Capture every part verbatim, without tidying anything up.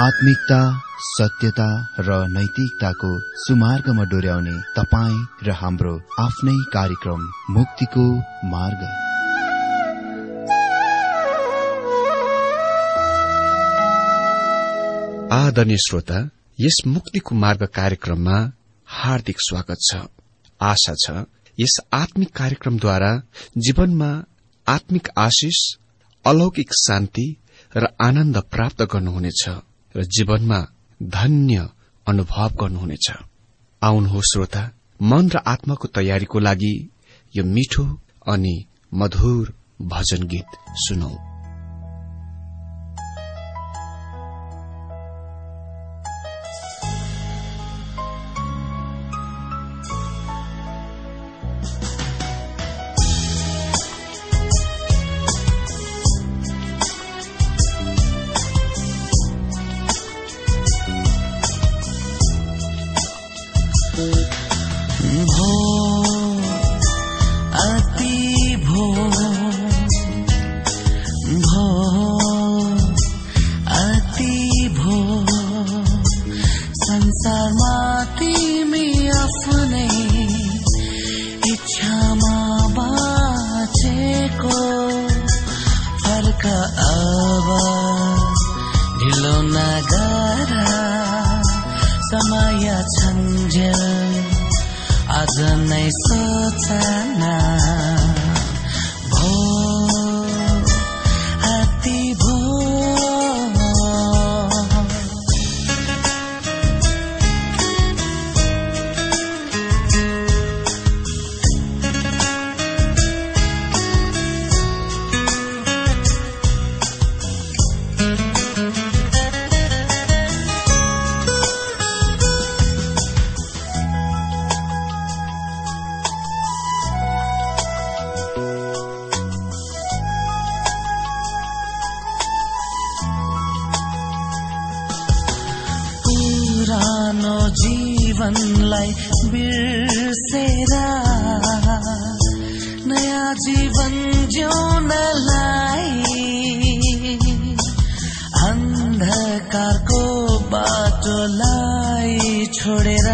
आत्मिकता, सत्यता र नैतिकताको सुमार्गमा डोर्याउने तपाईँ र हाम्रो आफ्नै कार्यक्रम मुक्तिको मार्ग। आदरणीय श्रोता, यस मुक्तिको मार्ग कार्यक्रममा हार्दिक स्वागत छ। आशा छ यस आत्मिक कार्यक्रमद्वारा जीवनमा आत्मिक आशिष, अलौकिक शान्ति र आनन्द प्राप्त गर्नुहुनेछ र जीवनमा धन्य अनुभव गर्नुहुनेछ। आउनुहोस् श्रोता, मन र आत्माको तयारीको लागि यो मिठो अनि मधुर भजन गीत सुनौ। जीवनलाई बिर्सेर नयाँ जीवन जिउनलाई अन्धकारको बाटोलाई छोडेर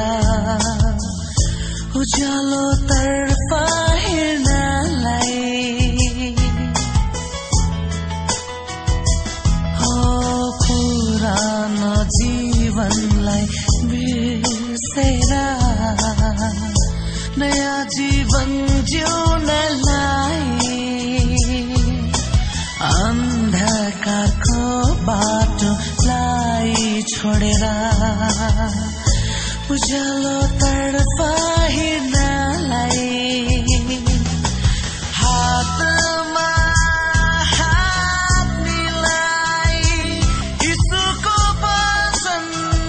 उज्यालो तर्फ हिँड्नलाई हो पुरानो जीवनलाई बिर्सेर नयाँ जीवन जिउनलाई अन्धकारको बाटोलाई छोडेर उज्यालो तर्फ हिँड्नलाई हातमा हात मिलाई यीशुको वचन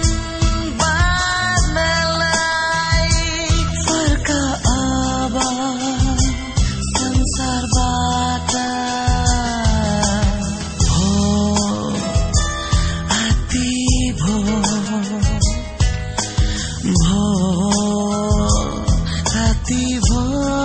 बाँध्नलाई फर्क अब संसारबाट भो अति भो भो अति भो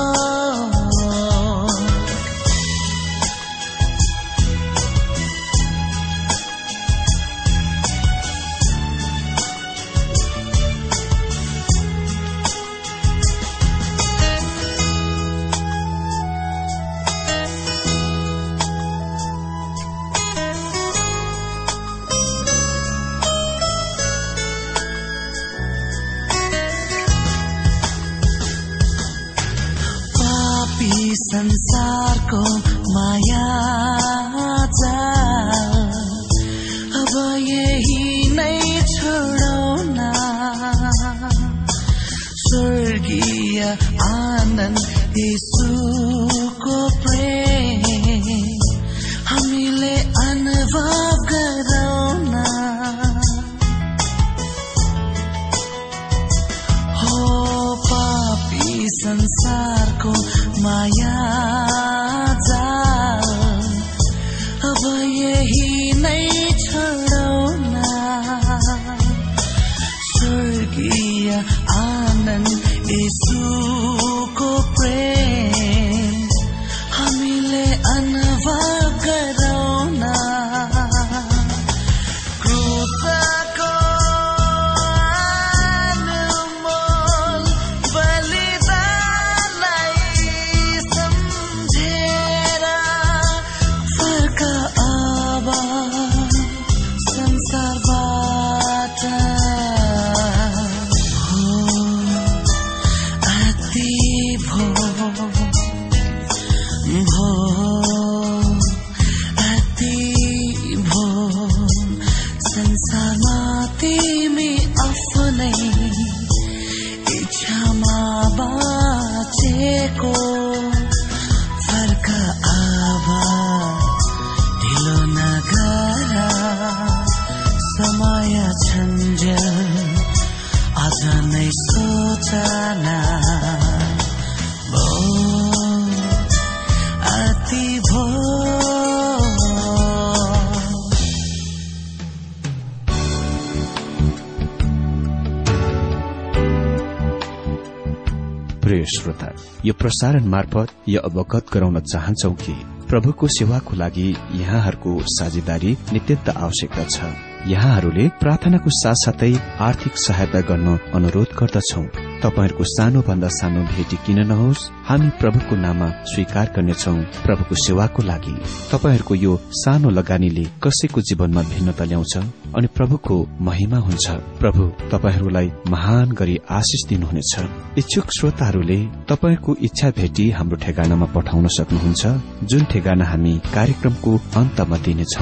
संसारको माया जाल अब यही नै छोडौन स्वर्गीय आनन्द यीशुको प्रेम हामीले अनुभव गरौन हो पापी संसारको माया जाल अब यही नै छोडौन स्वर्गीय आनन्द यीशुको प्रेम हामीले अनुभव गरौन कृपा फर्किएको फर्का आवाज ढिलो नगर समय छन्जेल आज नै सोचना भो अति भो प्रिय श्रोता, यो प्रसारण मार्फत यो अवगत गराउन चाहन्छौ कि प्रभुको सेवाको लागि यहाँहरूको साझेदारी नित्यन्त आवश्यकता छ। यहाँहरूले प्रार्थनाको साथसाथै आर्थिक सहायता गर्न अनुरोध गर्दछौ। तपाईहरूको सानो भन्दा सानो भेटी किन नहोस्, हामी प्रभुको नाममा स्वीकार गर्नेछौ। प्रभुको सेवाको लागि तपाईहरूको यो सानो लगानीले कसैको जीवनमा भिन्नता ल्याउँछ अनि प्रभुको महिमा हुन्छ। प्रभु तपाईहरूलाई महान गरी आशिष दिनुहुनेछ। इच्छुक श्रोताहरूले तपाईहरूको इच्छा भेटी हाम्रो ठेगानामा पठाउन सक्नुहुन्छ, जुन ठेगाना हामी कार्यक्रमको अन्तमा दिनेछौ।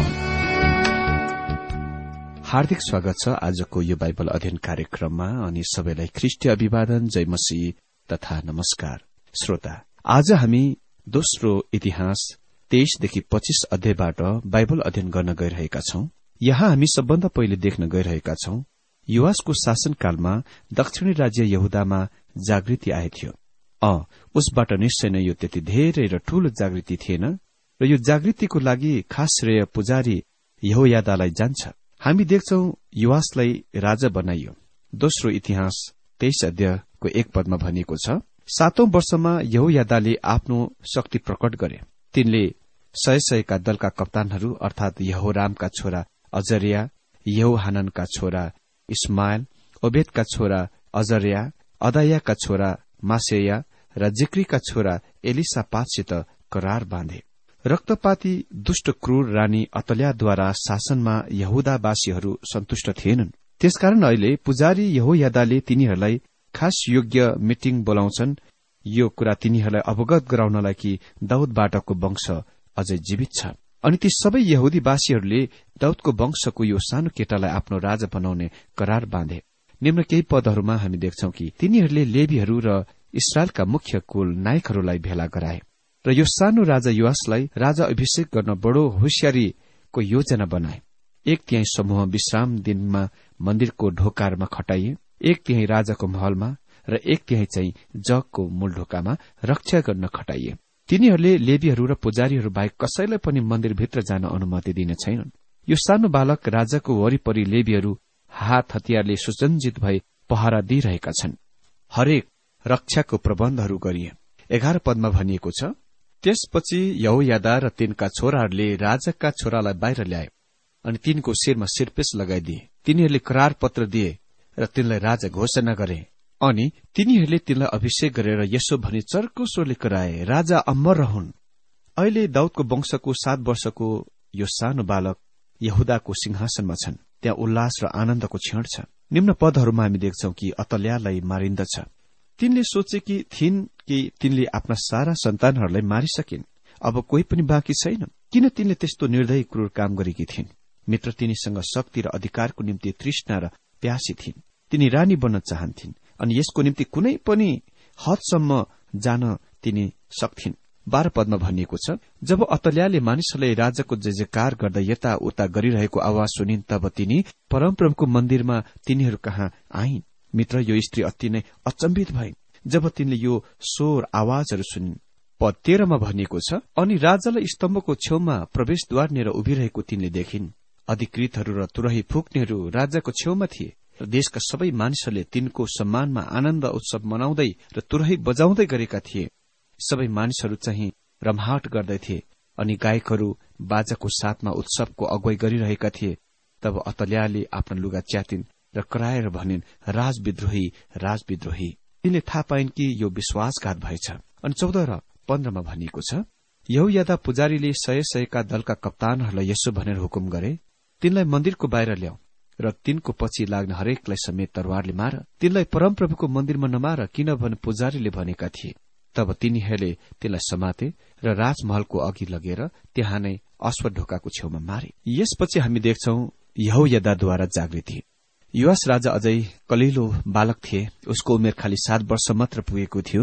हार्दिक स्वागत छ आजको यो बाइबल अध्ययन कार्यक्रममा अनि सबैलाई ख्रिस्टीय अभिवादन, जय मसीह तथा नमस्कार। श्रोता, आज हामी दोस्रो इतिहास तेइसदेखि पच्चीस अध्यायबाट बाइबल अध्ययन गर्न गइरहेका छौं। यहाँ हामी सबभन्दा पहिले देख्न गइरहेका छौं युवासको शासनकालमा दक्षिणी राज्य यहुदामा जागृति आएथ्यो। अ उसबाट निश्चय नै यो त्यति धेरै र ठूलो जागृति थिएन र यो जागृतिको लागि खास श्रेय पुजारी यहोयादालाई जान्छ। हामी देख्छौ युवासलाई राजा बनाइयो। दोस्रो इतिहास तेइस अध्यायको एक पदमा भनिएको छ, सातौं वर्षमा यहोयादाले आफ्नो शक्ति प्रकट गरे। तिनले सय सयका दलका कप्तानहरू अर्थात यहोरामका छोरा अजरिया, यहोहाननका छोरा इस्माइल, ओबेदका छोरा अजरिया, अदायाका छोरा मासेया र जिक्रीका छोरा एलिसापातसित करार बाँधे। रक्तपाती दुष्ट क्रूर रानी अतल्याद्वारा शासनमा यहुदावासीहरू सन्तुष्ट थिएनन्। त्यसकारण अहिले पुजारी यहोयादाले तिनीहरूलाई खास योग्य मिटिङ बोलाउँछन्, यो कुरा तिनीहरूलाई अवगत गराउनलाई कि दाउदबाटको वंश अझै जीवित छ अनि ती सबै यहुदीवासीहरूले दाउदको वंशको यो सानो केटालाई आफ्नो राजा बनाउने करार बाँधे। निम्न केही पदहरूमा हामी देख्छौं कि तिनीहरूले लेवीहरू र इस्राएलका मुख्य कुल नायकहरूलाई भेला गराए र यो सानो राजा युवासलाई राजा अभिषेक गर्न बडो होशियारीको योजना बनाए। एक तिहाई समूह विश्राम दिनमा मन्दिरको ढोकारमा खटाइए, एक तिहाई राजाको महलमा र एक तिहाई चाहिँ जगको मूल ढोकामा रक्षा गर्न खटाइए। तिनीहरूले लेवीहरू र पुजारीहरू बाहेक कसैलाई पनि मन्दिरभित्र जान अनुमति दिने छैनन्। यो सानो बालक राजाको वरिपरि लेवीहरू हात हतियारले सुसज्जित भई पहरा दिइरहेका छन्। हरेक रक्षाको प्रबन्धहरू गरिए। एघार पदमा भनिएको छ, त्यसपछि यहोयादा र तिनका छोराहरूले राजाका छोरालाई बाहिर ल्याए अनि तिनको शिरमा शिरपेश लगाइदिए। तिनीहरूले करार पत्र दिए र तिनलाई राजा घोषणा गरे अनि तिनीहरूले तिनलाई अभिषेक गरेर यसो भनी चर्को स्वरले कराए, राजा अमर रहन्। अहिले दाउदको वंशको सात वर्षको यो सानो बालक यहुदाको सिंहासनमा छन्। त्यहाँ उल्लास र आनन्दको क्षण छ। निम्न पदहरूमा हामी देख्छौं कि अतल्यालाई मारिन्दछ। तिनले सोचे कि थिइन् कि तिनले आफ्ना सारा सन्तानहरूलाई मारिसकिन्, अब कोही पनि बाँकी छैन। किन तिनले त्यस्तो निर्दयी क्रूर काम गरेकी थिइन्? मित्र, तिनीसँग शक्ति र अधिकारको निम्ति तृष्णा र प्यासी थिइन्। तिनी रानी बन्न चाहन्थिन् अनि यसको निम्ति कुनै पनि हदसम्म जान तिनी सक्थिन्। बाह्र पदमा भनिएको छ, जब अतल्याले मानिसहरूले राजाको जय जयकार गर्दा यता उता गरिरहेको आवाज सुनिन्, तब तिनी परमप्रभुको मन्दिरमा तिनीहरू कहाँ आइन्। मित्र, यो स्त्री अति नै अचम्बित भइन् जब तिनले यो शोर आवाजहरू सुनिन्। पद तेह्रमा भनिएको छ, अनि राजालाई स्तम्भको छेउमा प्रवेशद्वारनेर उभिरहेको तिनले देखिन्। अधिकृतहरू र तुरही फुक्नेहरू राजाको छेउमा थिए र देशका सबै मानिसहरूले तिनको सम्मानमा आनन्द उत्सव मनाउँदै र तुरही बजाउँदै गरेका थिए। सबै मानिसहरू चाहिँ रमहाट गर्दैथे अनि गायकहरू बाजाको साथमा उत्सवको अगुवाई गरिरहेका थिए। तब अतल्याले आफ्ना लुगा च्यातिन् र कराएर भनिन्, राजविद्रोही, राजविद्रोही। तिनले थाहा पाइन् कि यो विश्वासघात भएछ। अनि चौध र पन्ध्रमा भनिएको छ, यहोयादा पुजारीले सय सयका दलका कप्तानहरूलाई यसो भनेर हुकुम गरे, तिनलाई मन्दिरको बाहिर ल्याऊ र तिनको पछि लाग्ने हरेकलाई समेत तरवारले मार। तिनलाई परमप्रभुको मन्दिरमा नमार, किनभने पुजारीले भनेका थिए। तब तिनीहरूले तिनलाई समाते र राजमहलको अघि लगेर त्यहाँ नै अश्व ढोकाको छेउमा मारे। यसपछि हामी देख्छौं यहोयादाद्वारा जागृति। युवास राजा अझै कलिलो बालक थिए। उसको उमेर खालि सात वर्ष मात्र पुगेको थियो।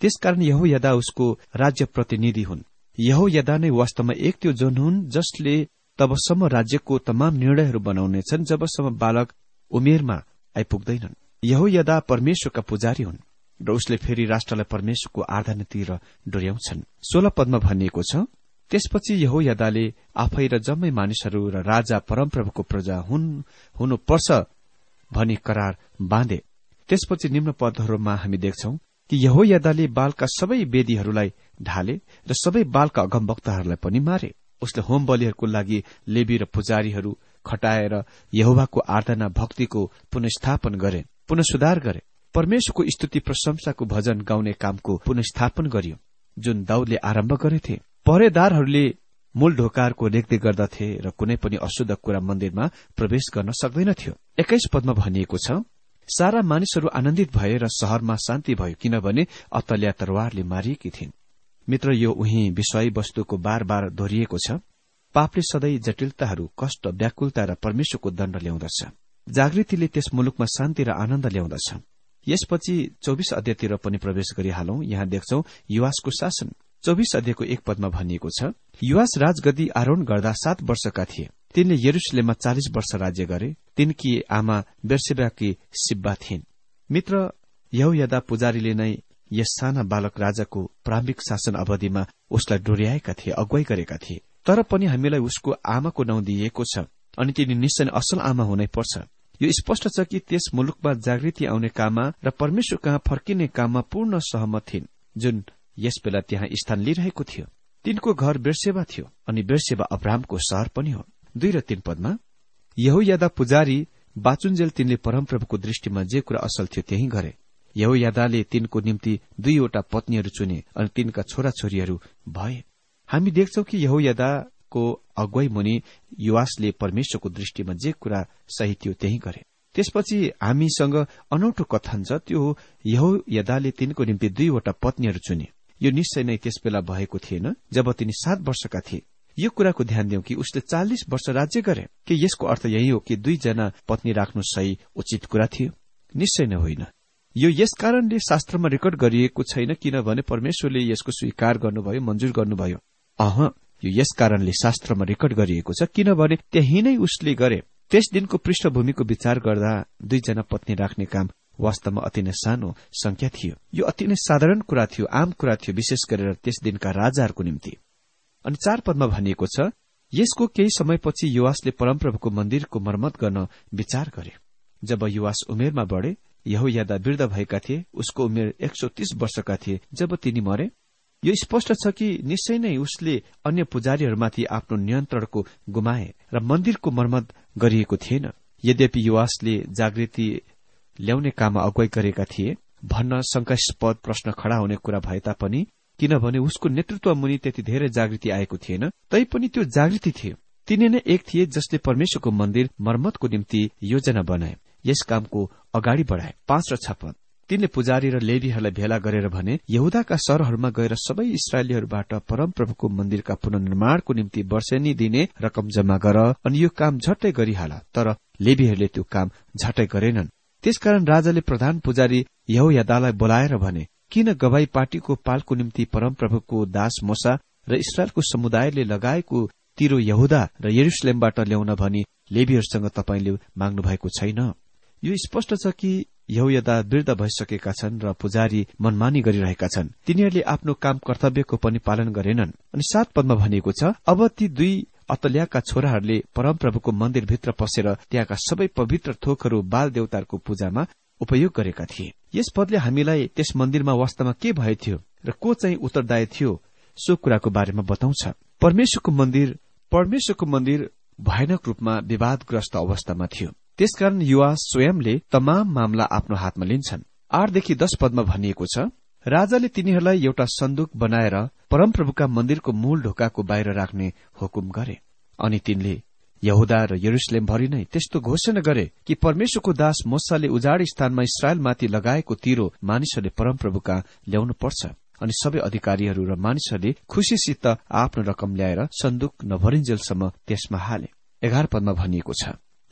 त्यसकारण यहोयादा उसको राज्य प्रतिनिधि हुन्। यहोयादा नै वास्तवमा एक त्यो जन हुन् जसले तबसम्म राज्यको तमाम निर्णयहरू बनाउनेछन् जबसम्म बालक उमेरमा आइपुग्दैनन्। यहोयादा परमेश्वरका पुजारी हुन् र उसले फेरि राष्ट्रलाई परमेश्वरको आराधनातिर डोर्याउँछन्। सोह्र पदमा भनिएको छ, त्यसपछि यहोयादाले आफै र जम्मै मानिसहरू र राजा परमप्रभुको प्रजा हुन् हुनुपर्छ भनी करार बाँधे। त्यसपछि निम्न पदहरूमा हामी देख्छौं कि यहोयादाले बालका सबै वेदीहरूलाई ढाले र सबै बालका अगमवक्ताहरूलाई पनि मारे। उसले होम बलिहरूको लागि लेवी र पुजारीहरू खटाएर यहोवाको आराधना भक्तिको पुनस्थापन गरे पुनः सुधार गरे। परमेश्वरको स्तुति प्रशंसाको भजन गाउने कामको पुनस्थापन गरियो जुन दाउदले आरम्भ गरेथे। पहरेदारहरूले मूल ढोकाहरूको रेखदेख गर्दथे र कुनै पनि अशुद्ध कुरा मन्दिरमा प्रवेश गर्न सक्दैनथ्यो। एक्काइस पदमा भनिएको छ, सारा मानिसहरू आनन्दित भए र शहरमा शान्ति भयो किनभने अतल्या तरवारले मारिएकी थिइन्। मित्र, यो उही विषय वस्तुको बार बार दोहोरिएको छ। पापले सधैँ जटिलताहरू, कष्ट, व्याकुलता र परमेश्वरको दण्ड ल्याउँदछ। जागृतिले त्यस मुलुकमा शान्ति र आनन्द ल्याउँदछ। यसपछि चौबिस अध्यायतिर पनि प्रवेश गरिहालौं। यहाँ देख्छौं युवासको शासन। चौबिस अध्यायको एक पदमा भनिएको छ, युवास राजगद्दी आरोहण गर्दा सात वर्षका थिए। तिनले यरुशलेममा चालिस वर्ष राज्य गरे। तिनकी आमा बेर्सेबाकी सिब्बा थिइन्। मित्र, यहोयादा पुजारीले नै यस साना बालक राजाको प्रारम्भिक शासन अवधिमा उसलाई डोर्याएका थिए, अगुवाई गरेका थिए। तर पनि हामीलाई उसको आमाको नाउँ दिइएको छ अनि तिनी निश्चय असल आमा हुनै पर्छ। यो स्पष्ट छ कि त्यस मुलुकमा जागृति आउने काममा र परमेश्वर कहाँ फर्किने काममा पूर्ण सहमत थिइन्, जुन यस बेला त्यहाँ स्थान लिइरहेको थियो। तिनको घर बेर्सेबा थियो अनि बेर्सेबा अब्राहमको शहर पनि हो। दुई र तीन पदमा, यहोयादा पुजारी बाचुन्जेल तिनले परमप्रभुको दृष्टिमा जे कुरा असल थियो त्यही गरे। यहोयादाले तिनको निम्ति दुईवटा पत्नीहरू चुने अनि तिनका छोराछोरीहरू भए। हामी देख्छौं कि यहोयादाको अगुवाई मुनि युवासले परमेश्वरको दृष्टिमा जे कुरा सही थियो त्यही गरे। त्यसपछि हामीसँग अनौठो कथन छ, त्यो हो यहोयादाले तिनको निम्ति दुईवटा पत्नीहरू चुने। यो निश्चय नै त्यसबेला भएको थिएन जब तिनी सात वर्षका थिए। यो कुराको ध्यान दिउँ कि उसले चालिस वर्ष राज्य गरे। के यसको अर्थ यही हो कि दुईजना पत्नी राख्नु सही उचित कुरा थियो? निश्चय नै होइन। यो यस कारणले शास्त्रमा रेकर्ड गरिएको छैन किनभने परमेश्वरले यसको स्वीकार गर्नुभयो, मन्जुर गर्नुभयो। अह, यो यस कारणले शास्त्रमा रेकर्ड गरिएको छ किनभने त्यही नै उसले गरे। त्यस दिनको पृष्ठभूमिको विचार गर्दा दुईजना पत्नी राख्ने काम वास्तवमा अति नै सानो संख्या थियो। यो अति नै साधारण कुरा थियो, आम कुरा थियो, विशेष गरेर त्यस दिनका राजाहरूको निम्ति। अनि चार पदमा भनिएको छ, यसको केही समयपछि युवासले परमप्रभुको मन्दिरको मर्मत गर्न विचार गरे। जब युवास उमेरमा बढे, यहोयादा वृद्ध भएका थिए। उसको उमेर एक सौ तीस वर्षका थिए जब तिनी मरे। यो स्पष्ट छ कि निश्चय नै उसले अन्य पुजारीहरूमाथि आफ्नो नियन्त्रणको गुमाए र मन्दिरको मर्मत गरिएको थिएन। यद्यपि युवासले जागृति ल्याउने काममा अगुवाई गरेका थिए भन्न शंकास्पद प्रश्न खड़ा हुने कुरा भए तापनि, किनभने उसको नेतृत्व मुनि त्यति धेरै जागृति आएको थिएन, तैपनि त्यो जागृति थियो। तिनी नै एक थिए जसले परमेश्वरको मन्दिर मर्मतको निम्ति योजना बनाए, यस कामको अगाडि बढाए। पाँच र छ पद, तिनले पुजारी र लेवीहरूलाई भेला गरेर भने, यहुदाका शहरहरूमा गएर सबै इस्राएलीहरूबाट परमप्रभुको मन्दिरका पुनर्निर्माणको निम्ति वर्षेनी दिने रकम जम्मा गर अनि यो काम झट्टै गरिहाल। तर लेवीहरूले त्यो काम झट्टै गरेनन्। त्यसकारण राजाले प्रधान पुजारी यहोयादालाई बोलाएर भने, किन गवाई पार्टीको पालको निम्ति परमप्रभुको दास मोसा र इस्राएलको समुदायले लगाएको तिरो यहुदा र यरुशलेमबाट ल्याउन भनी लेवीहरूसँग तपाईले माग्नु भएको छैन? यो स्पष्ट छ कि यहोयादा वृद्ध भइसकेका छन् र पुजारी मनमानी गरिरहेका छन्। तिनीहरूले आफ्नो काम कर्तव्यको पनि पालन गरेनन्। अनि सात पदमा भनिएको छ, अब ती दुई अतल्याका छोराहरूले परमप्रभुको मन्दिरभित्र पसेर त्यहाँका सबै पवित्र थोकहरू बाल देवताहरूको पूजामा उपयोग गरेका थिए। यस पदले हामीलाई त्यस मन्दिरमा वास्तवमा के भएथ्यो र को चाहिँ उत्तरदायी थियो सो कुराको बारेमा बताउँछ। परमेश्वरको मन्दिर परमेश्वरको मन्दिर भयानक रूपमा विवादग्रस्त अवस्थामा थियो। त्यसकारण युवा स्वयंले तमाम मामला आफ्नो हातमा लिन्छन्। आठदेखि दश पदमा भनिएको छ, राजाले तिनीहरूलाई एउटा सन्दुक बनाएर परमप्रभुका मन्दिरको मूल ढोकाको बाहिर राख्ने हुकुम गरे। अनि तिनले यहुदा र यरुशलेमभरि नै त्यस्तो घोषणा गरे कि परमेश्वरको दास मोसाले उजाड स्थानमा इस्राएलमाथि लगाएको तिरो मानिसहरूले परमप्रभुका ल्याउनु पर्छ। अनि सबै अधिकारीहरू र मानिसहरूले खुशीसित आफ्नो रकम ल्याएर सन्दुक नभरिन्जेलसम्म त्यसमा हाले। एघार पदमा भनिएको छ,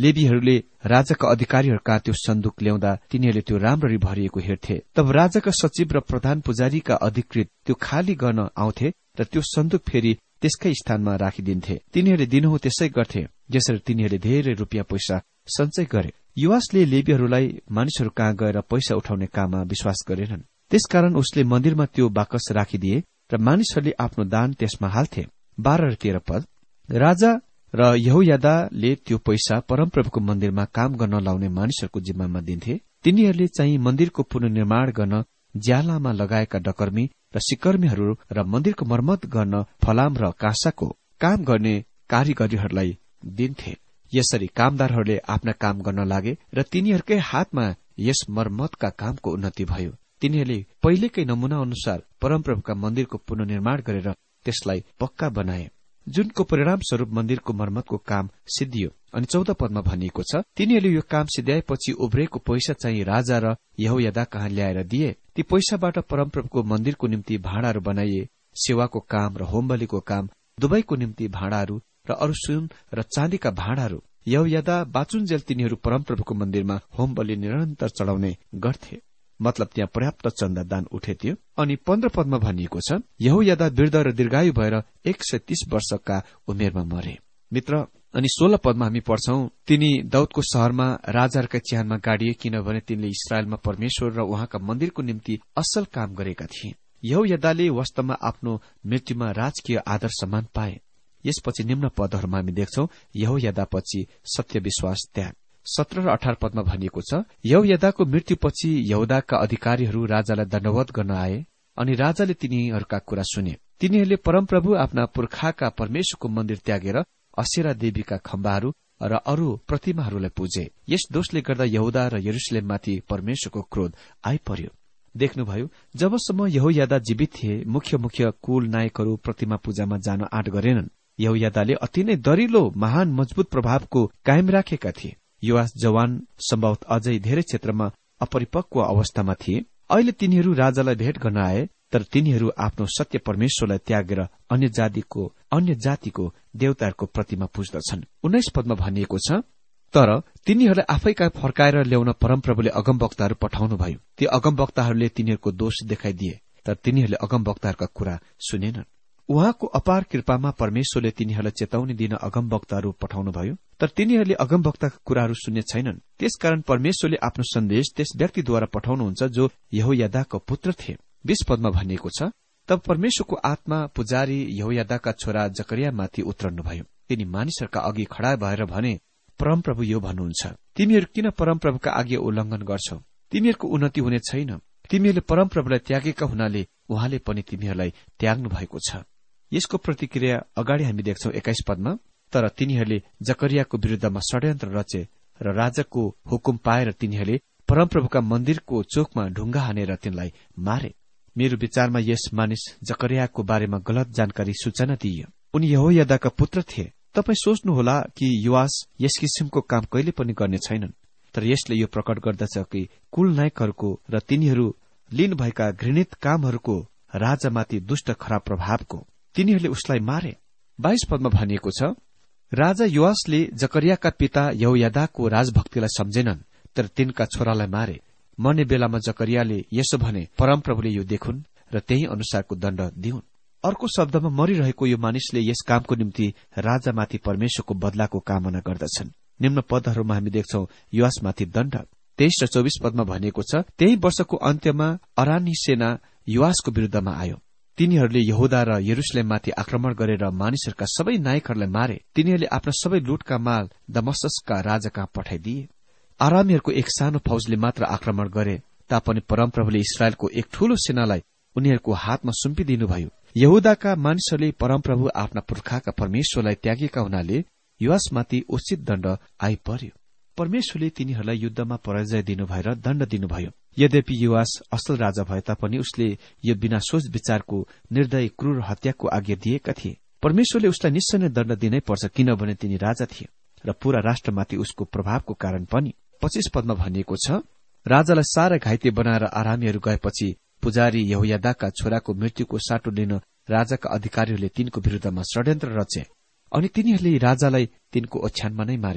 लेवीहरूले राजाका अधिकारीहरूका त्यो सन्दुक ल्याउँदा तिनीहरूले त्यो राम्ररी भरिएको हेर्थे। तब राजाका सचिव र प्रधान पुजारीका अधिकृत त्यो खाली गर्न आउँथे र त्यो सन्दुक फेरि त्यसकै स्थानमा राखिदिन्थे। तिनीहरूले दिनहुँ त्यसै गर्थे। यसरी तिनीहरूले धेरै रुपियाँ पैसा सञ्चय गरे। युवासले लेवीहरूलाई मानिसहरू कहाँ गएर पैसा उठाउने काममा विश्वास गरेनन्। त्यसकारण उसले मन्दिरमा त्यो बाकस राखिदिए र मानिसहरूले आफ्नो दान त्यसमा हाल्थे। बाह्र र तेह्र पद। राजा र यहोयादाले त्यो पैसा परमप्रभुको मन्दिरमा काम गर्न लाउने मानिसहरूको जिम्मामा दिन्थे। तिनीहरूले चाहिँ मन्दिरको पुनर्निर्माण गर्न ज्यालामा लगाएका डकर्मी र सिकर्मीहरू र मन्दिरको मर्मत गर्न फलाम र काँसाको काम गर्ने कारिगरीहरूलाई दिन्थे। यसरी कामदारहरूले आफ्ना काम गर्न लागे र तिनीहरूकै हातमा यस मर्मतका कामको उन्नति भयो। तिनीहरूले पहिलेकै नमूना अनुसार परमप्रभुका मन्दिरको पुनर्निर्माण गरेर त्यसलाई पक्का बनाए, जुनको परिणामस्वरूप मन्दिरको मर्मतको काम सिद्धियो। अनि चौध पदमा भनिएको छ, तिनीहरूले यो काम सिद्ध्याएपछि उब्रेको पैसा चाहिँ राजा र यहोयादा कहाँ ल्याएर दिए। ती पैसाबाट परमप्रभुको मन्दिरको निम्ति भाँडाहरू बनाइए। सेवाको काम र होमबलीको काम दुवैको निम्ति भाँडाहरू र अरू सुन र चाँदीका भाँडाहरू। यहोयादा बाचुन्जेल तिनीहरू परमप्रभुको मन्दिरमा होमबली निरन्तर चढाउने गर्थे। मतलब त्यहाँ पर्याप्त चन्दा दान उठेथ्यो। अनि पन्ध्र पदमा भनिएको छ, यहोयादा वृद्ध र दीर्घायु भएर एक सय तीस वर्षका उमेरमा मरे। मित्र, अनि सोह्र पदमा हामी पढ्छौं, तिनी दाउदको शहरमा राजाहरूका चिहानमा गाडिए, किनभने तिनले इस्राएलमा परमेश्वर र उहाँका मन्दिरको निम्ति असल काम गरेका थिए। यहोयादाले वास्तवमा आफ्नो मृत्युमा राजकीय आदर सम्मान पाए। यसपछि निम्न पदहरूमा हामी देख्छौं, यहोयादापछि सत्य विश्वास त्याग। सत्र र अठार पदमा भनिएको छ, यहोयादाको मृत्युपछि यहुदाका अधिकारीहरू राजालाई दण्डवत गर्न आए अनि राजाले तिनीहरूका कुरा सुने। तिनीहरूले परमप्रभु आफ्ना पुर्खाका परमेश्वरको मन्दिर त्यागेर असेरा देवीका खम्बाहरू र अरू प्रतिमाहरूलाई पूजे। यस दोषले गर्दा यहुदा र यरुशलेममाथि परमेश्वरको क्रोध आइपर्यो। देख्नुभयो, जबसम्म यहोयादा जीवित थिए, मुख्य मुख्य कुल नायकहरू प्रतिमा पूजामा जान आँट गरेनन्। यहोयादाले अति नै दरिलो महान मजबुत प्रभावको कायम राखेका थिए। युवास जवान सम्भवत अझै धेरै क्षेत्रमा अपरिपक्व अवस्थामा थिए। अहिले तिनीहरू राजालाई भेट गर्न आए, तर तिनीहरू आफ्नो सत्य परमेश्वरलाई त्यागेर अन्य जातिको अन्य जातिको देवताहरूको प्रतिमा पुज्दछन्। उन्नाइस पदमा भनिएको छ, तर तिनीहरूलाई आफैका फर्काएर ल्याउन परमप्रभुले अगमवक्ताहरू पठाउनुभयो। ती अगमवक्ताहरूले तिनीहरूको दोष देखाइदिए, तर तिनीहरूले अगमवक्ताहरूका कुरा सुनेनन्। उहाँको अपार कृपामा परमेश्वरले तिनीहरूलाई चेतावनी दिन अगमवक्ताहरू पठाउनुभयो, तर तिनीहरूले अगमवक्ताका कुराहरू सुन्ने छैनन्। त्यसकारण परमेश्वरले आफ्नो सन्देश त्यस व्यक्तिद्वारा पठाउनुहुन्छ जो यहोयादाको पुत्र थिए। बीस पदमा भनिएको छ, तब परमेश्वरको आत्मा पुजारी यहोयादाका छोरा जकरियामाथि उत्रनुभयो। तिनी मानिसहरूका अघि खड़ा भएर भने, परमप्रभु यो भन्नुहुन्छ, तिमीहरू किन परमप्रभुका आज्ञा उल्लंघन गर्छौ? तिमीहरूको उन्नति हुने छैन। तिमीहरूले परमप्रभुलाई त्यागेका हुनाले उहाँले पनि तिमीहरूलाई त्याग्नु भएको छ। यसको प्रतिक्रिया अगाडि हामी देख्छौं एक्काइस पदमा, तर तिनीहरूले जकरियाको विरूद्धमा षड्यन्त्र रचे र राजाको हुकुम पाएर तिनीहरूले परमप्रभुका मन्दिरको चोकमा ढुङ्गा हानेर तिनलाई मारे। मेरो विचारमा यस मानिस जकरियाको बारेमा गलत जानकारी सूचना दिइयो। उनी यहोयादाका पुत्र थिए। तपाई सोच्नुहोला कि युवास यस किसिमको काम कहिले पनि गर्ने छैनन्, तर यसले यो प्रकट गर्दछ कि कुल नायकहरूको र तिनीहरू लिनुभएका घृणित कामहरूको राजामाथि दुष्ट खराब प्रभावको तिनीहरूले उसलाई मारे। बाइस पदमा भनिएको छ, राजा युवासले जकरियाका पिता यहोयादाको राजभक्तिलाई सम्झेनन्, तर तिनका छोरालाई मारे। मर्ने बेलामा जकरियाले यसो भने, परमप्रभुले यो देखुन् र त्यही अनुसारको दण्ड दिउन्। अर्को शब्दमा मरिरहेको यो मानिसले यस कामको निम्ति राजामाथि परमेश्वरको बदलाको कामना गर्दछन्। निम्न पदहरूमा हामी देख्छौं युवासमाथि दण्ड। तेइस र चौबिस पदमा भनिएको छ, त्यही वर्षको अन्त्यमा अरानी सेना युवासको विरूद्धमा आयो। तिनीहरूले यहुदा र यरुशलेममाथि आक्रमण गरेर मानिसहरूका सबै नायकहरूलाई मारे। तिनीहरूले आफ्ना सबै लुटका माल दमस्कसका राजा कहाँ पठाइदिए। आरामीहरूको एक सानो फौजले मात्र आक्रमण गरे तापनि परमप्रभुले इस्राएलको एक ठूलो सेनालाई उनीहरूको हातमा सुम्पिदिनुभयो। यहुदाका मानिसहरूले परमप्रभु आफ्ना पुर्खाका परमेश्वरलाई त्यागेका हुनाले युवासमाथि उचित दण्ड आइपर्यो। परमेश्वरले तिनीहरूलाई युद्धमा पराजय दिनु भएर दण्ड दिनुभयो। यद्यपि युवास असल राजा भए तापनि उसले यो बिना सोच विचारको निर्दयी क्रूर हत्याको आज्ञा दिएका थिए। परमेश्वरले उसलाई निश्चय नै दण्ड दिनै पर्छ, किनभने तिनी राजा थिए र पूरा राष्ट्रमाथि उसको प्रभावको कारण पनि। पच्चीस पदमा भनिएको छ, राजालाई साह्रै घाइते बनाएर आरामीहरू गएपछि पुजारी यहोयादाका छोराको मृत्युको साटो लिन राजाका अधिकारीहरूले तिनको विरूद्धमा षड्यन्त्र रचे अनि तिनीहरूले राजालाई तिनको ओछ्यानमा नै मारे।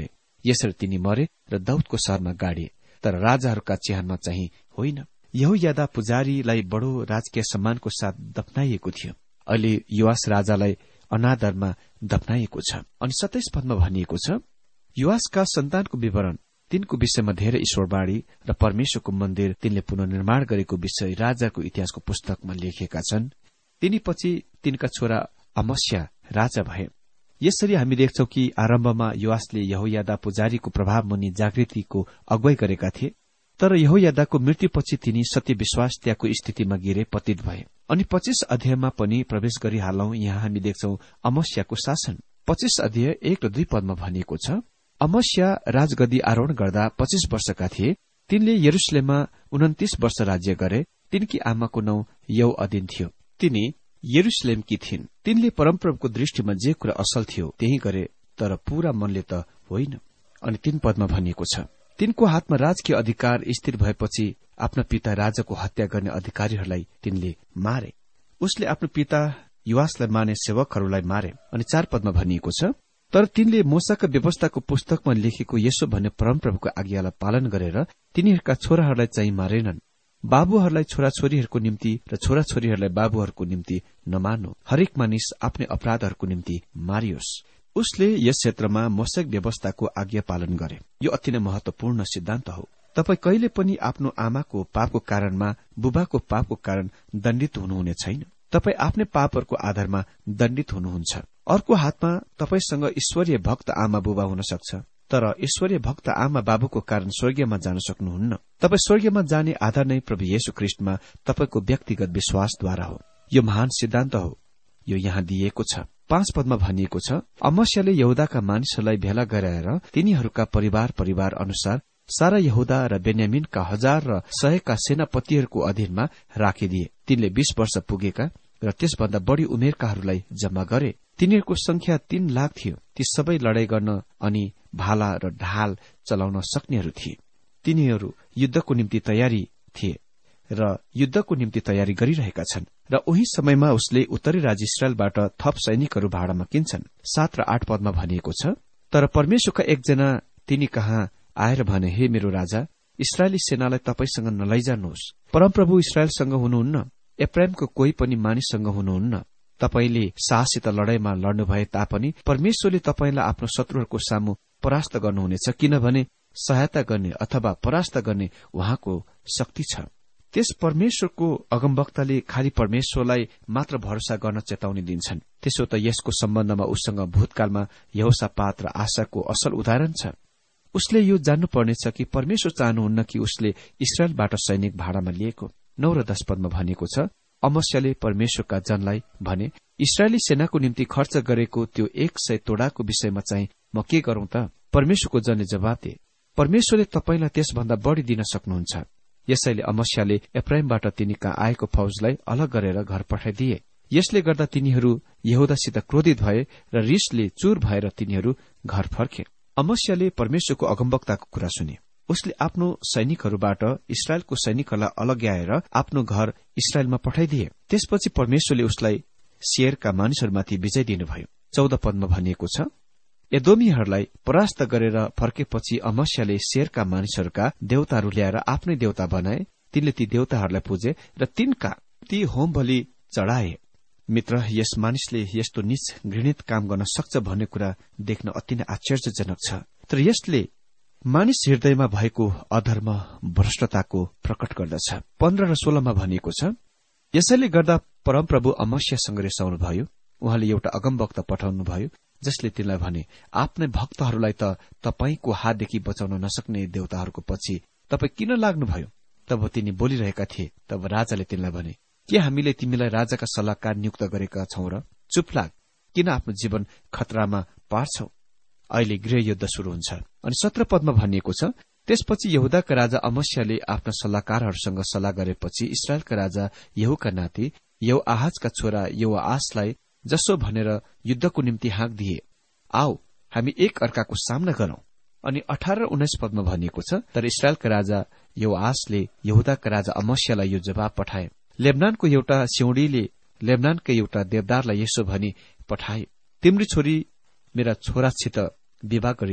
यसरी तिनी मरे र दाउदको शहरमा गाडिए, तर राजाहरूका चिहानमा चाहिँ होइन। यहोयादा पुजारीलाई बडो राजकीय सम्मानको साथ दफनाइएको थियो। अहिले योआस राजालाई अनादरमा दफनाइएको छ। अनि सत्ताइस पदमा भनिएको छ, योआसका सन्तानको विवरण, तिनको विषयमा धेरै ईश्वरवाणी र परमेश्वरको मन्दिर तिनले पुनर्निर्माण गरेको विषय राजाको इतिहासको पुस्तकमा लेखिएका छन्। तिनी पछि तिनका छोरा अमस्या राजा भए। यसरी हामी देख्छौं कि आरम्भमा योआसले यहोयादा पुजारीको प्रभाव मुनि जागृतिको अगुवाई गरेका थिए, तर यहोयादाको मृत्युपछि तिनी सत्य विश्वास त्यागको स्थितिमा गिरे पतित भए। अनि पच्चीस अध्यायमा पनि प्रवेश गरिहालौं। यहाँ हामी देख्छौं अमस्याको शासन। पच्चीस अध्याय एक र दुई पदमा भनिएको छ, अमस्या राजगद्दी आरोहण गर्दा पच्चीस वर्षका थिए। तिनले यरुशलेममा उन्तिस वर्ष राज्य गरे। तिनकी आमाको नाउँ यहोअदिन थियो। तिनी यरुशलेमकी थिइन्। तिनले परमप्रभुको दृष्टिमा जे कुरा असल थियो त्यही गरे, तर पूरा मनले त होइन। अनि तीन पदमा भनिएको छ, तिनको हातमा राजकीय अधिकार स्थिर भएपछि आफ्ना पिता राजाको हत्या गर्ने अधिकारीहरूलाई तिनले मारे। उसले आफ्नो पिता योआसलाई माने सेवकहरूलाई मारे। अनि चार पदमा भनिएको छ, तर तिनले मूसाका व्यवस्थाको पुस्तकमा लेखेको यसो भन्ने परमप्रभुको आज्ञालाई पालन गरेर तिनीहरूका छोराहरूलाई चाहिँ मारेनन्। बाबुहरूलाई छोराछोरीहरूको निम्ति र छोराछोरीहरूलाई बाबुहरूको निम्ति नमार्नु। हरेक मानिस आफ्नै अपराधहरूको निम्ति मारियोस्। उसले यस क्षेत्रमा मूसाक व्यवस्थाको आज्ञा पालन गरे। यो अति नै महत्वपूर्ण सिद्धान्त हो। तपाई कहिले पनि आफ्नो आमाको पापको कारणमा, बुबाको पापको कारण दण्डित हुनुहुने छैन। तपाई आफ्नै पापहरूको आधारमा दण्डित हुनुहुन्छ। अर्को हातमा तपाईसँग ईश्वरीय भक्त आमा बुबा हुन सक्छ, तर ईश्वरीय भक्त आमा बाबुको कारण स्वर्गीयमा जान सक्नुहुन्न। तपाई स्वर्गीयमा जाने आधार नै प्रभु येशू ख्रीष्टमा तपाईको व्यक्तिगत विश्वासद्वारा हो। यो महान सिद्धान्त हो। यो यहाँ दिइएको छ। पाँच पदमा भनिएको छ, अमस्याले यहुदाका मानिसहरूलाई भेला गराएर तिनीहरूका परिवार परिवार अनुसार सारा यहुदा र बेन्यामीनका हजार र सयका सेनापतिहरूको अधीनमा राखिदिए। तिनले बीस वर्ष पुगेका र त्यसभन्दा बढ़ी उमेरकाहरूलाई जम्मा गरे। तिनीहरूको संख्या तीन लाख थियो। ती सबै लडाई गर्न अनि भाला र ढाल चलाउन सक्नेहरू थिए। तिनीहरू युद्धको निम्ति तयारी थिए र युद्धको निम्ति तयारी गरिरहेका छन्। र उही समयमा उसले उत्तरी राज्य इस्राएलबाट थप सैनिकहरू भाडामा किन्छन्। सात र आठ पदमा भनिएको छ, तर परमेश्वरका एकजना तिनी कहाँ आएर भने, हे मेरो राजा, इस्राएली सेनालाई तपाईसँग नलैजानुहोस्। परमप्रभु इस्राएलसँग हुनुहुन्न, एप्राइमको कोही पनि मानिससँग हुनुहुन्न। तपाईले साहसित लडाईँमा लड्नु भए तापनि परमेश्वरले तपाईलाई आफ्नो शत्रुहरूको सामु परास्त गर्नुहुनेछ, किनभने सहायता गर्ने अथवा परास्त गर्ने उहाँको शक्ति छ। त्यस परमेश्वरको अगमवक्ताले खाली परमेश्वरलाई मात्र भरोसा गर्न चेतावनी दिन्छन्। त्यसो त यसको सम्बन्धमा उसँग भूतकालमा यहोशापात र आशाको असल उदाहरण छ। उसले यो जान्नुपर्नेछ कि परमेश्वर चाहनुहुन्न कि उसले इस्राएलबाट सैनिक भाडामा लिएको। नौ र दश पदमा भनेको छ, अमस्याले परमेश्वरका जनलाई भने, इस्राएली सेनाको निम्ति खर्च गरेको त्यो एक सय तोडाको विषयमा चाहिँ म के गरौं त? परमेश्वरको जनले जवाब दिए, परमेश्वरले तपाईलाई त्यसभन्दा बढ़ी दिन सक्नुहुन्छ। यसैले अमस्याले एप्राइमबाट तिनी कहाँ आएको फौजलाई अलग गरेर घर पठाइदिए। यसले गर्दा तिनीहरू यहुदासित क्रोधित भए र रिसले चूर भएर तिनीहरू घर फर्के। अमस्याले परमेश्वरको अगमवक्ताको कुरा सुने। उसले आफ्नो सैनिकहरूबाट इस्राएलको सैनिकहरूलाई अलग्याएर आफ्नो घर इस्राएलमा पठाइदिए। त्यसपछि परमेश्वरले उसलाई सेयरका मानिसहरूमाथि विजय दिनुभयो। चौध पदमा भनिएको छ, एदोमीहरूलाई परास्त गरेर फर्केपछि अमस्याले सेयरका मानिसहरूका देवताहरू ल्याएर आफ्नै देवता बनाए। तिनले ती देवताहरूलाई पुजे र तिनका ती होम बलि चढ़ाए। मित्र, यस मानिसले यस्तो नीच घृणित काम गर्न सक्छ भन्ने कुरा देख्न अति नै आश्चर्यजनक छ। तर यसले मानिस हृदयमा भएको अधर्म भ्रष्टताको प्रकट गर्दछ। पन्ध्र र सोह्रमा भनिएको छ, यसैले गर्दा परमप्रभु अमस्यासँग रिसाउनुभयो। उहाँले एउटा अगमवक्ता पठाउनुभयो जसले तिनलाई भने, आफ्नै भक्तहरूलाई त तपाईको हातदेखि बचाउन नसक्ने देवताहरूको पछि तपाई किन लाग्नुभयो? तब तिनी बोलिरहेका थिए। तब राजाले तिनलाई भने, के हामीले तिमीलाई राजाका सल्लाहकार नियुक्त गरेका छौं र? चुप लाग, किन आफ्नो जीवन खतरामा पार्छौ? अहिले गृहयुद्ध शुरू हुन्छ। अनि सत्र पदमा भनिएको छ, त्यसपछि यहुदाका राजा अमस्याले आफ्ना सल्लाहकारहरूसँग सल्लाह गरेपछि इस्राएलका राजा यहुका नाति यहोआहाजका छोरा यहोआसलाई जसो भनेर युद्धको निम्ति हाँक दिए, आओ हामी एक अर्काको सामना गरौं। अनि अठार र उन्नाइस पदमा भनिएको छ, तर इस्राएलका राजा यहोआसले यहुदाका राजा अमस्यालाई यो जवाब पठाए, लेबनानको एउटा सिउँडीले लेबनानका एउटा देवदारलाई यसो भनी पठाए, तिम्रो छोरी मेरा छोरासित विवाह गरिदेऊ।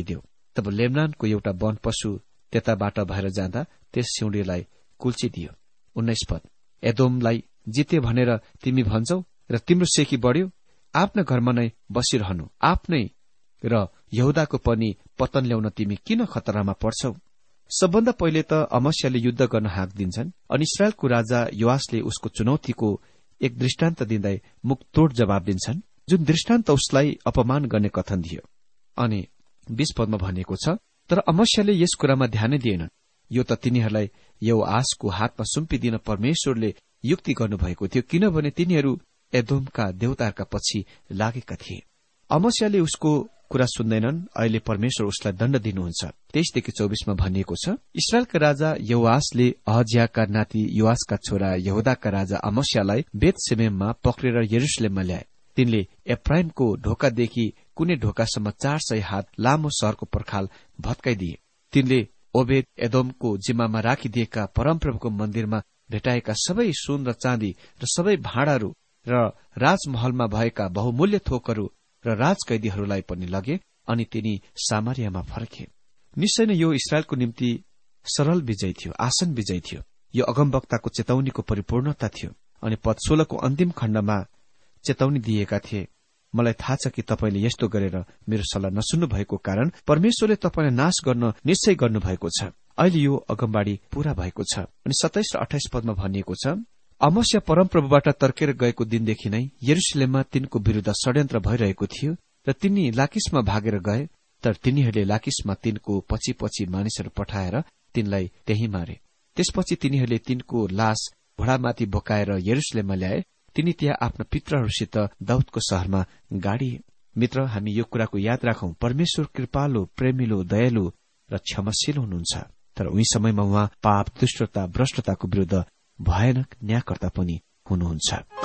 तब लेबनानको एउटा वन पशु त्यताबाट भएर जाँदा त्यस सिउँडीलाई कुल्चिदियो। उन्नाइस पद, एदोमलाई जिते भनेर तिमी भन्छौ र तिम्रो सेकी बढ्यो, आफ्ना घरमा नै बसिरहनु, आफ्नै र यहुदाको पनि पतन ल्याउन तिमी किन खतरामा पर्छौ? सबभन्दा पहिले त अमस्याले युद्ध गर्न हाक दिन्छन् अनि इस्राएलको राजा योआसले उसको चुनौतीको एक दृष्टान्त दिँदै मुखतोड जवाब दिन्छन्, जुन दृष्टान्त उसलाई अपमान गर्ने कथन थियो। अनि बीस पदमा भनिएको छ, तर अमस्याले यस कुरामा ध्यानै दिएनन्। यो त तिनीहरूलाई योआसको हातमा सुम्पिदिन परमेश्वरले युक्ति गर्नुभएको थियो, किनभने तिनीहरू एदोमका देवताहरूका पछि लागेका थिए। अमस्याले उसको कुरा सुन्दैनन्। अहिले परमेश्वर उसलाई दण्ड दिनुहुन्छ। तेइसदेखि चौबिसमा भनिएको छ, इस्राएलका राजा योआसले अहज्याका नाति योआसका छोरा यहुदाका राजा अमस्यालाई बेतशेमेममा पक्रेर यरुशलेममा ल्याए। तिनले एफ्राइमको ढोकादेखि कुनै ढोकासम्म चार सय हात लामो शहरको पर्खाल भत्काइदिए। तिनले ओबेद एदोमको जिम्मामा राखिदिएका परमप्रभुको मन्दिरमा भेटाएका सबै सुन र चाँदी र सबै भाँडाहरू र राजमहलमा भएका बहुमूल्य थोकहरू र राजकैदीहरूलाई पनि लगे अनि तिनी सामरियामा फर्के। निश्चय नै यो इस्राएलको निम्ति सरल विजय थियो, आसन विजय थियो। यो अगमवक्ताको चेतावनीको परिपूर्णता थियो। अनि पद सोह्रको अन्तिम खण्डमा चेतावनी दिएका थिए, मलाई थाहा छ कि तपाईँले यस्तो गरेर मेरो सल्लाह नसुन्नु भएको कारण परमेश्वरले तपाईँलाई नाश गर्न निश्चय गर्नुभएको छ। अहिले यो अगमबाडी पूरा भएको छ। अनि सत्ताइस र अठाइस पदमा भनिएको छ, अमस्या परमप्रभुबाट तर्केर गएको दिनदेखि नै यरुशलेममा तिनको विरूद्ध षड्यन्त्र भइरहेको थियो र तिनी लाकिसमा भागेर गए। तर तिनीहरूले लाकिसमा तिनको पछि पछि मानिसहरू पठाएर तिनलाई त्यही मारे। त्यसपछि तिनीहरूले तिनको लास घोडामाथि बोकाएर यरुशलेममा ल्याए। तिनी त्यहाँ आफ्ना पितृहरूसित दाउदको शहरमा गाडिए। मित्र, हामी यो कुराको याद राखौं, परमेश्वर कृपालु, प्रेमिलो, दयालु र क्षमाशील हुनुहुन्छ। तर उही समयमा उहाँ पाप, दुष्टता, भ्रष्टताको विरूद्ध भयानक न्यायकर्ता पनि हुनुहुन्छ।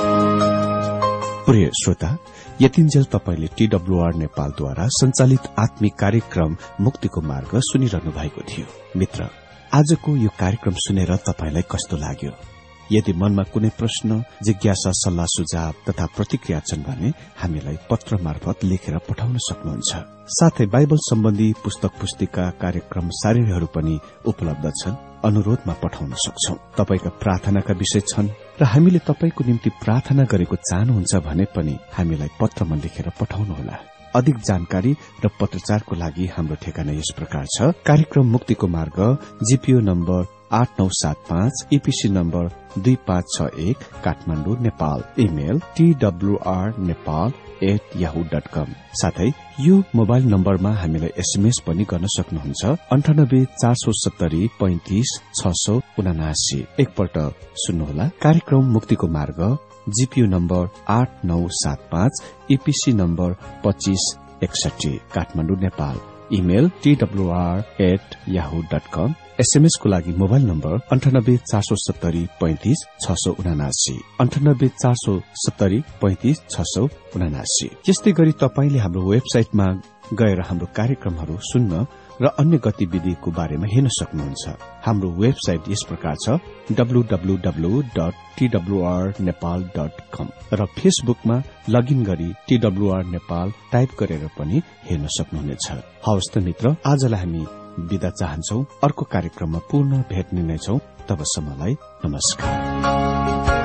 प्रिय श्रोता, यतिन्जेल तपाईले टीडब्ल्यूआर नेपालद्वारा संचालित आत्मिक कार्यक्रम मुक्तिको मार्ग सुनिरहनु भएको थियो। मित्र, आजको यो कार्यक्रम सुनेर तपाईलाई कस्तो लाग्यो? यदि मनमा कुनै प्रश्न, जिज्ञासा, सल्लाह, सुझाव तथा प्रतिक्रिया छन् भने हामीलाई पत्र मार्फत लेखेर पठाउन सक्नुहुन्छ। साथै बाइबल सम्बन्धी पुस्तक पुस्तिका, कार्यक्रम सामग्रीहरू पनि उपलब्ध छन्, अनुरोधमा पठाउन सक्छौं। तपाईका प्रार्थनाका विषय छन् र हामीले तपाईको निम्ति प्रार्थना गरेको चाहनुहुन्छ भने पनि हामीलाई पत्रमा लेखेर पठाउनुहोला। अधिक जानकारी र पत्रचारको लागि हाम्रो ठेगाना यस प्रकार छ, कार्यक्रम मुक्तिको मार्ग, जीपीओ नम्बर आठ नौ सात पाँच, ईपीसी नम्बर दुई पाँच छ एक, Kathmandu, Nepal. Email TWR Nepal at Yahoo dot com. साथै यो मोबाइल नम्बरमा हामीलाई एसएमएस पनि गर्न सक्नुहुन्छ, अन्ठानब्बे चार सौ सत्तरी पैंतिस छ सौ उनासी। एकपल्ट सुन्नुहोला, कार्यक्रम मुक्तिको मार्ग, जीपीओ नम्बर आठ नौ सात पाँच, ईपीसी नम्बर पच्चीस एकसठी, Kathmandu, Nepal. Email TWR at Yahoo dot com. SMS को लागि मोबाइल नम्बर अन्ठानब्बे चार सौ सत्तरी पैंतिस छ सौ उनासी, अन्ठानब्बे चार सौ सत्तरी पैंतिस छ सौ उनासी। यस्तै गरी तपाईले हाम्रो वेबसाइटमा गएर हाम्रो कार्यक्रमहरू सुन्न र अन्य गतिविधिको बारेमा हेर्न सक्नुहुन्छ। हाम्रो वेबसाइट यस प्रकार छ, W W W dot TWR Nepal dot com र फेसबुकमा लगइन गरी टीडब्ल्यूआर नेपाल टाइप गरेर पनि हेर्न सक्नुहुनेछ। हवस् त मित्र, आजलाई हामी बिदा चाहन्छौ। अर्को कार्यक्रममा पुनः भेट्ने नै छौं। तबसम्मलाई नमस्कार।